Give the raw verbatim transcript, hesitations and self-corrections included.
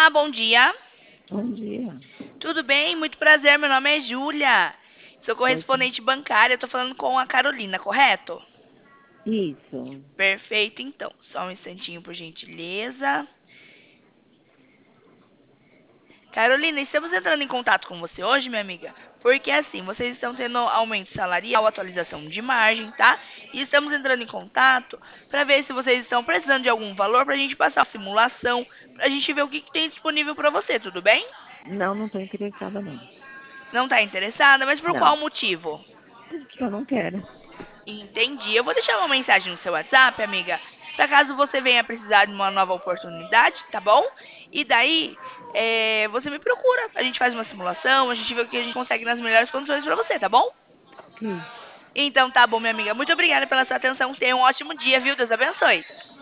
Olá, bom dia. Bom dia. Tudo bem? Muito prazer. Meu nome é Júlia. Sou Oi, como- correspondente bancária. Estou falando com a Carolina, correto? Isso. Perfeito, então. Só um instantinho, por gentileza. Carolina, estamos entrando em contato com você hoje, minha amiga, porque assim, vocês estão tendo aumento salarial, atualização de margem, tá? E estamos entrando em contato para ver se vocês estão precisando de algum valor para a gente passar a simulação, para a gente ver o que, que tem disponível para você, tudo bem? Não, não estou interessada, não. Não está interessada, mas por qual Não, motivo? porque eu não quero. Entendi. Eu vou deixar uma mensagem no seu WhatsApp, amiga, para caso você venha precisar de uma nova oportunidade, tá bom? E daí, é, você me procura. A gente faz uma simulação, a gente vê o que a gente consegue nas melhores condições para você, tá bom? Ok. Então tá bom, minha amiga. Muito obrigada pela sua atenção. Tenha um ótimo dia, viu? Deus abençoe.